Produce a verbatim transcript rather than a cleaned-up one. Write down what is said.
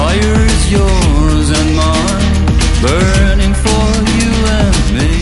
fire is yours and mine, burning for you and me.